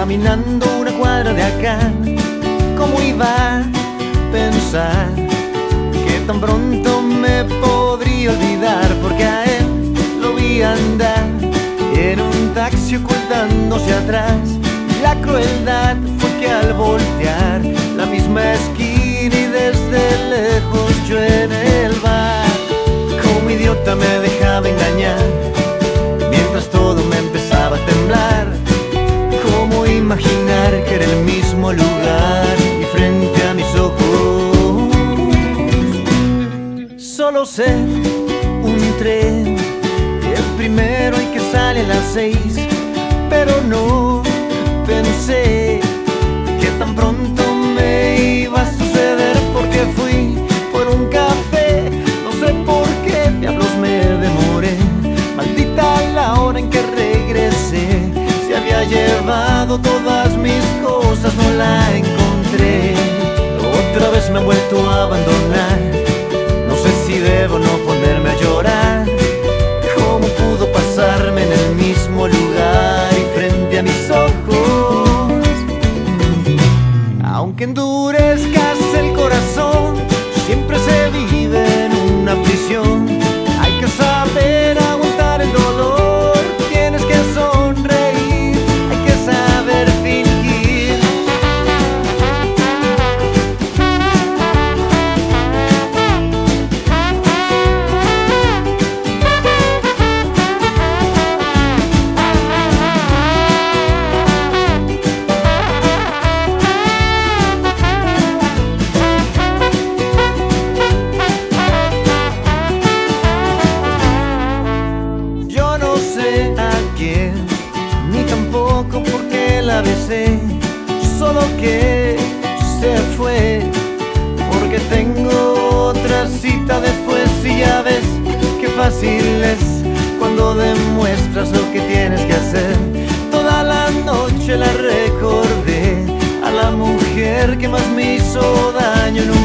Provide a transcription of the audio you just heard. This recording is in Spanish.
caminando una cuadra de acá. ¿Cómo iba a pensar que tan pronto me podría olvidar? Porque a él lo vi andar en un taxi ocultándose atrás. La crueldad fue que al voltear la misma esquina y desde lejos yo en el bar, como idiota me dejaba engañar, mientras todo me empezaba a temblar. ¿Cómo imaginar que era el mismo lugar y frente a mis ojos? Solo sé un tren, el primero y que sale a las 6, pero no pensé que tan pronto me iba a suceder, porque fui por un café, no sé por qué diablos me demoré. Maldita la hora en que regresé, se había llevado todas mis cosas, no la encontré. Otra vez me han vuelto a abandonar, no sé si debo no ponerme a llorar. ¿Cómo pudo pasarme en el mismo lugar y frente a mis ojos? Aunque endurezcas el corazón, siempre se vive en una prisión. Hay que saber aguantar el dolor, tienes que sonreír, hay que saber fingir. Yo no sé a quién, ni tampoco por qué la besé, solo que se fue, porque tengo otra cita después. Y ya ves qué fácil es cuando demuestras lo que tienes que hacer. Toda la noche la recordé, a la mujer que más me hizo daño en un